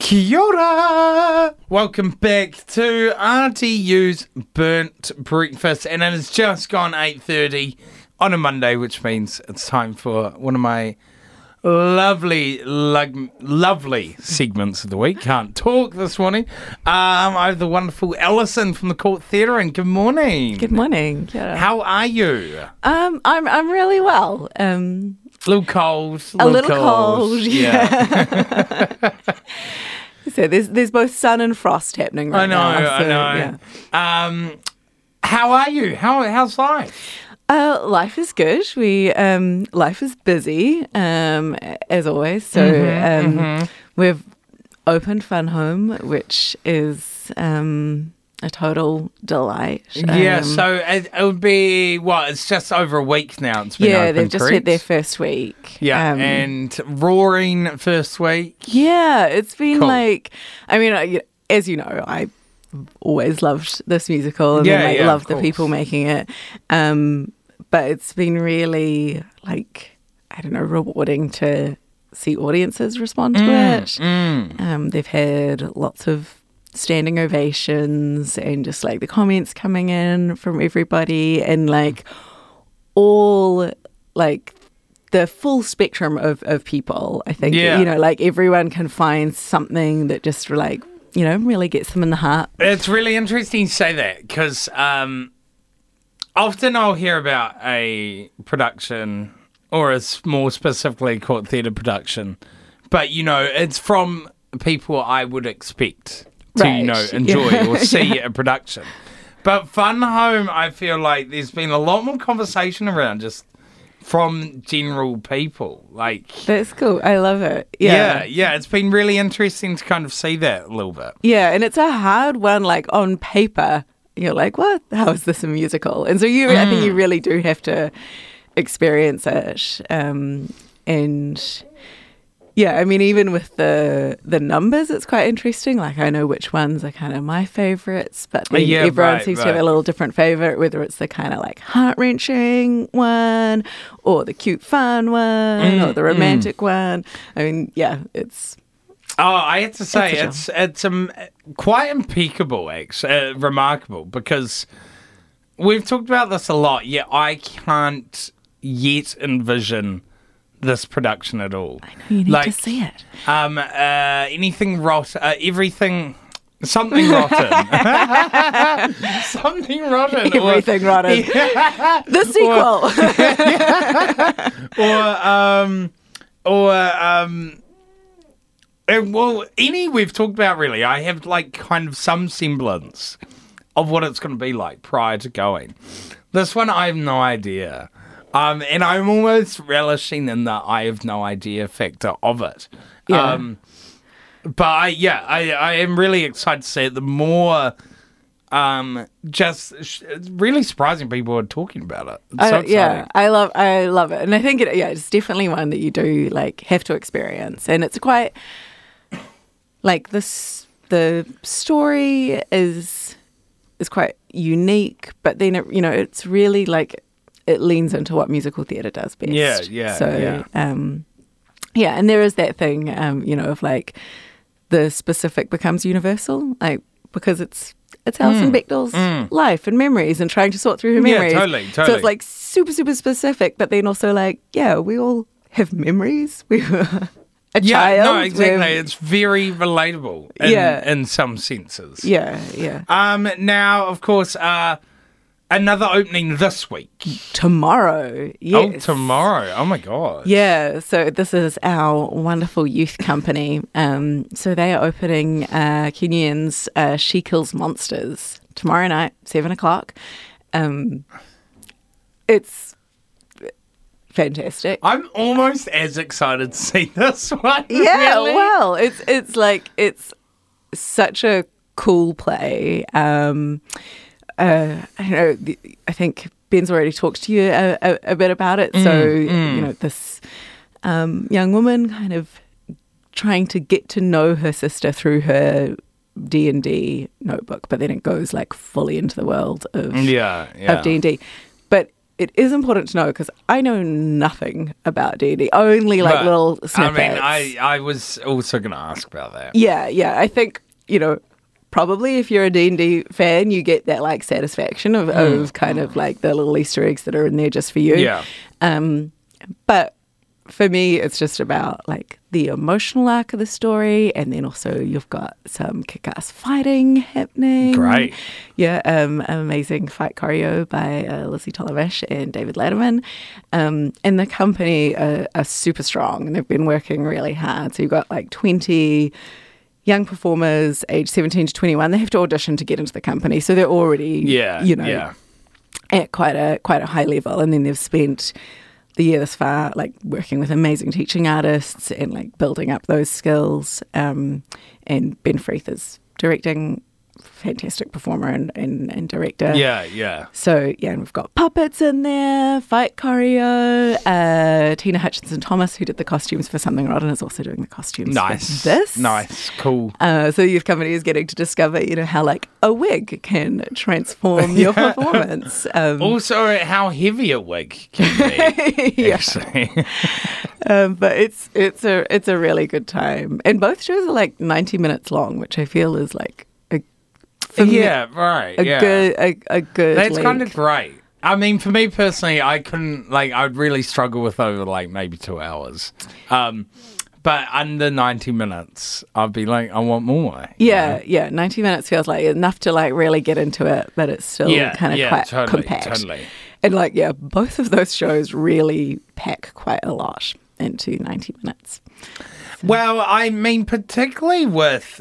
Kia ora! Welcome back to RTU's Burnt Breakfast, and it has just gone 8:30 on a Monday, which means it's time for one of my lovely segments of the week. Can't talk this morning. I have the wonderful Alison from the Court Theatre, and good morning. Good morning. Yeah. How are you? I'm really well. A little cold. A little cold. Yeah. So there's both sun and frost happening right now. I know. Yeah. How are you? How's life? Life is good. Life is busy, as always. So we've opened Fun Home, which is a total delight. Yeah, so it would be, it's just over a week now it's been open, they've just correct? hit their first week. Yeah, and roaring first week. Yeah, it's been Cool. as you know, I always loved this musical and loved the people making it. But it's been really, rewarding to see audiences respond to it. They've had lots of standing ovations and just the comments coming in from everybody and all the full spectrum of people. I think, everyone can find something that just really gets them in the heart. It's really interesting you say that because often I'll hear about a production or a more specifically Court Theatre production, but, it's from people I would expect to, enjoy or see a production. But Fun Home, I feel like there's been a lot more conversation around just from general people. That's cool. I love it. Yeah. It's been really interesting to kind of see that a little bit. Yeah, and it's a hard one, on paper. You're like, what? How is this a musical? And so I think you really do have to experience it. Even with the numbers, it's quite interesting. I know which ones are kind of my favourites, but then everyone seems to have a little different favourite, whether it's the kind of heart-wrenching one or the cute fun one or the romantic one. It's... Oh, I have to say, it's quite impeccable, actually, remarkable, because we've talked about this a lot, yet I can't yet envision this production at all. I know, you need to see it. Anything rotten, everything, something rotten. Something rotten. Everything rotten. Yeah. The sequel. Any we've talked about, really. I have kind of some semblance of what it's going to be like prior to going. This one, I have no idea. And I'm almost relishing in the I have no idea factor of it. Yeah. I am really excited to see it. The more, it's really surprising people are talking about it. It's so exciting. I love it. And I think it's definitely one that you do have to experience. And it's quite, the story is quite unique, but then it's really it leans into what musical theatre does best. And there is that thing, of the specific becomes universal, because it's Alison Bechdel's life and memories and trying to sort through her memories. Yeah, totally. So it's super, super specific, but then also we all have memories. We were a child. No, exactly. It's very relatable in some senses. Yeah. Now, of course, another opening this week. Tomorrow, yes. Oh, tomorrow. Oh, my God. Yeah, so this is our wonderful youth company. So they are opening Kenyans She Kills Monsters tomorrow night, 7 o'clock. It's fantastic. I'm almost as excited to see this one. Yeah, really. well, it's such a cool play. I think Ben's already talked to you a bit about it. This young woman kind of trying to get to know her sister through her D&D notebook, but then it goes fully into the world of D&D. But it is important to know because I know nothing about D&D, only like But, little snippets. I mean, I was also going to ask about that. Yeah. I think, probably if you're a D&D fan, you get that like satisfaction of kind of like the little Easter eggs that are in there just for you. Yeah. But for me, it's just about like the emotional arc of the story, and then also you've got some kick-ass fighting happening. Great. Yeah, amazing fight choreo by Lizzie Tolovish and David Letterman. And the company are super strong, and they've been working really hard. So you've got like 20 young performers aged 17 to 21. They have to audition to get into the company, so they're already, at quite a high level. And then they've spent the year thus far, like working with amazing teaching artists and like building up those skills. And Ben Freeth is directing, fantastic performer and director. Yeah. So and we've got puppets in there, fight choreo. Tina Hutchinson Thomas, who did the costumes for Something Rotten, is also doing the costumes. Nice. For this. Nice. Cool. So youth company is getting to discover, how like a wig can transform your performance. Also, how heavy a wig can be. Actually. But it's a really good time, and both shows are like 90 minutes long, which I feel is like a good. That's length. kind of great. I mean, for me personally, I'd really struggle with over like maybe 2 hours. But under 90 minutes, I'd be like, I want more. Yeah. 90 minutes feels like enough to like really get into it, but it's still kind of quite compact. Totally. And like, both of those shows really pack quite a lot into 90 minutes. So. Well, I mean, particularly with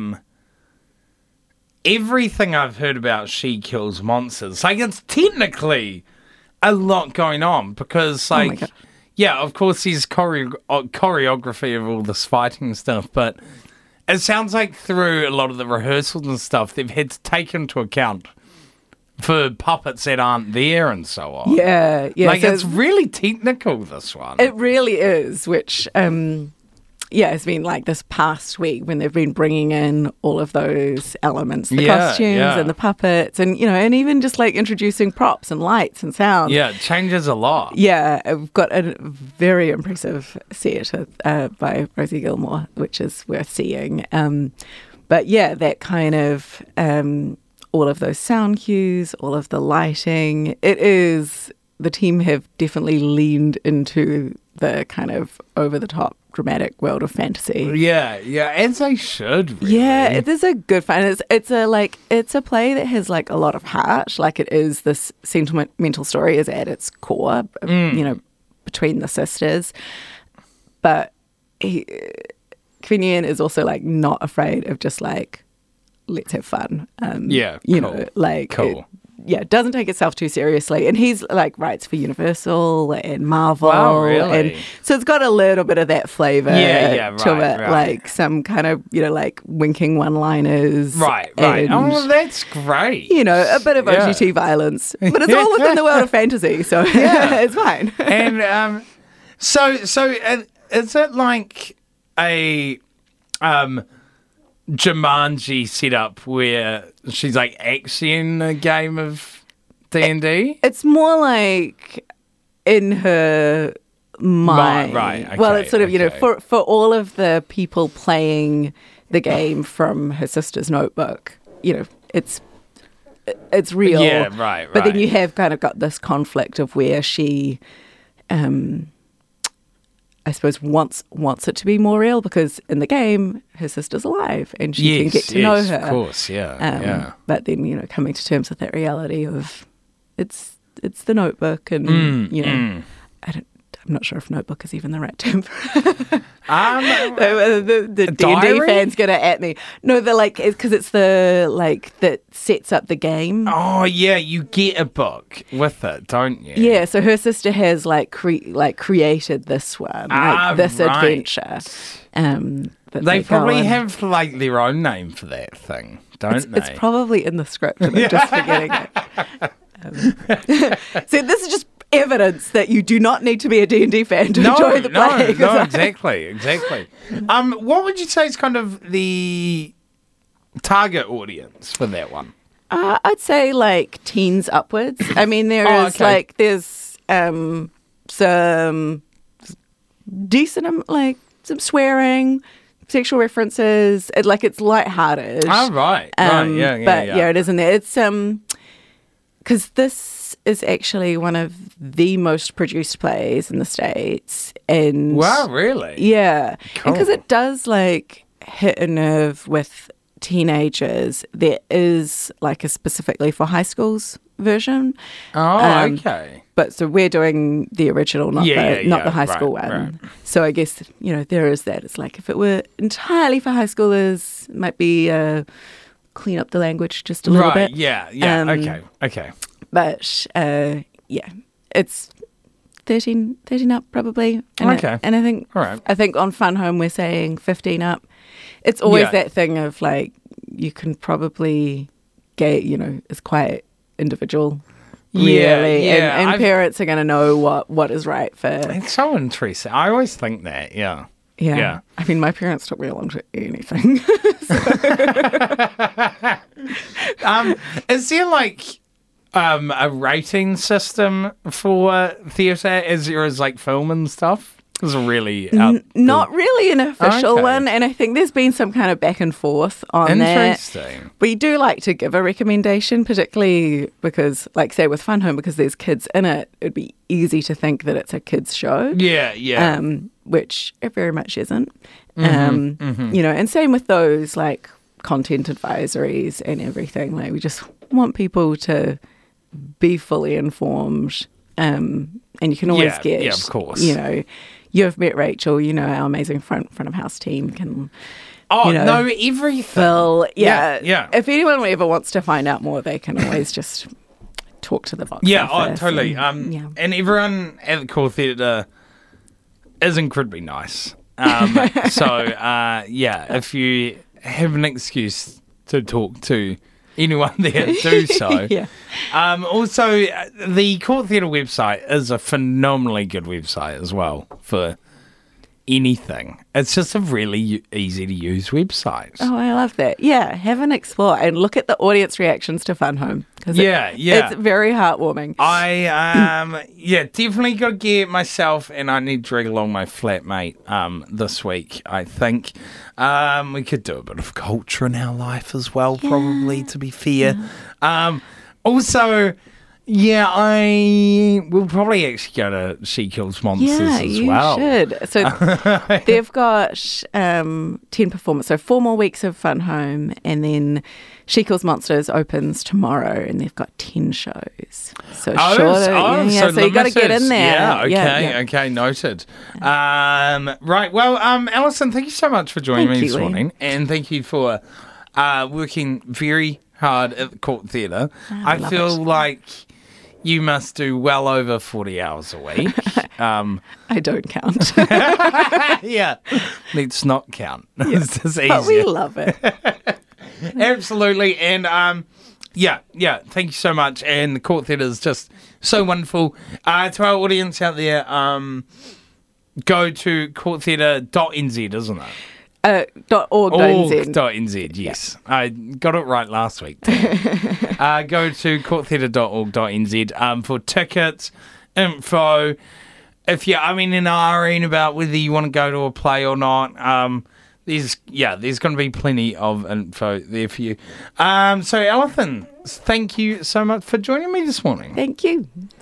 everything I've heard about She Kills Monsters, like it's technically a lot going on because like, of course there's choreography of all this fighting stuff, but it sounds like through a lot of the rehearsals and stuff, they've had to take into account for puppets that aren't there and so on. Yeah. Like it's really technical, this one. It really is, which... it's been like this past week when they've been bringing in all of those elements, the costumes and the puppets and, and even just like introducing props and lights and sound. Yeah, it changes a lot. Yeah, I've got a very impressive set by Rosie Gilmore, which is worth seeing. But that kind of, all of those sound cues, all of the lighting, the team have definitely leaned into the kind of over-the-top dramatic world of fantasy. Yeah, as they should. Really. Yeah, it is a good fun. It's a play that has like a lot of heart. Like it is this sentimental story is at its core. Between the sisters, but Kvinian is also like not afraid of just like let's have fun. Cool. Doesn't take itself too seriously. And he's like writes for Universal and Marvel. Wow, really? And so it's got a little bit of that flavour to it. Right. Like some kind of, like winking one-liners. Right. And, oh, that's great. A bit of OGT violence. But it's all within the world of fantasy, so it's fine. And so is it like a Jumanji setup where she's like actually in a game of D&D? It's more like in her mind. Right. Okay, well, it's sort of, for all of the people playing the game from her sister's notebook, it's real. Yeah, right. But then you have kind of got this conflict of where she I suppose wants it to be more real because in the game her sister's alive and she can get to know her. Of course, yeah. But then coming to terms with that reality of it's the notebook and I'm not sure if notebook is even the right term for it. The D&D fan's gonna at me. No, they're like because it's the like that sets up the game. Oh yeah, you get a book with it, don't you? Yeah, so her sister has created this one, this adventure. But they probably have like their own name for that thing, don't they? It's probably in the script, and I'm just forgetting it. So this is just evidence that you do not need to be a D&D fan to enjoy the play. No, exactly. What would you say is kind of the target audience for that one? I'd say like teens upwards. I mean, there's some decent some swearing, sexual references. It's lighthearted. Oh, right. Yeah, it is in there. It's because this is actually one of the most produced plays in the States. And wow, really? Yeah. Cool. Because it does hit a nerve with teenagers. There is a specifically for high schools version. Oh, okay. But so we're doing the original, not the high school one. Right. So I guess, there is that. It's if it were entirely for high schoolers, it might be clean up the language just a little bit. Yeah. Okay. But it's 13 up probably. Okay. And I think, all right. I think on Fun Home we're saying 15 up. It's always that thing of you can probably get, it's quite individual. Really, and parents are going to know what is right for. It's so interesting. I always think that, yeah. I mean, my parents took me along to anything. Is there a rating system for theatre as there is film and stuff? It's really not really an official one, and I think there's been some kind of back and forth on that. Interesting. We do like to give a recommendation, particularly because, say with Fun Home, because there's kids in it, it'd be easy to think that it's a kids' show. Yeah. Which it very much isn't. And same with those content advisories and everything. We just want people to be fully informed, and you can always get, of course. You've met Rachel, our amazing front of house team can. Know everything. Phil, yeah. If anyone ever wants to find out more, they can always just talk to the box. Yeah, totally. And everyone at the Core Theatre is incredibly nice. If you have an excuse to talk to anyone there, do so. Also, the Court Theatre website is a phenomenally good website as well for anything. It's just a really easy to use website. Oh, I love that. Yeah, have an explore and look at the audience reactions to Fun Home. It's very heartworming. I definitely got to get myself, and I need to drag along my flatmate this week, I think. We could do a bit of culture in our life as well, probably, to be fair. Also, I will probably actually go to She Kills Monsters as well. Yeah, you should. So they've got 10 performances, so 4 more weeks of Fun Home, and then She Kills Monsters opens tomorrow, and they've got 10 shows. So so you got to get in there. Okay, noted. Right, well, Alison, thank you so much for joining me this morning, and thank you for working very hard at the Court Theatre. I feel like you must do well over 40 hours a week. I don't count. Let's not count. It's just easier. But we love it. Absolutely. And thank you so much. And the Court Theatre is just so wonderful. To our audience out there, go to courttheatre.nz, isn't it? .org.nz. .nz, yes. I got it right last week. Go to courttheatre.org.nz for tickets, info. If you're in an irene about whether you want to go to a play or not, there's going to be plenty of info there for you. So, Alison, thank you so much for joining me this morning. Thank you.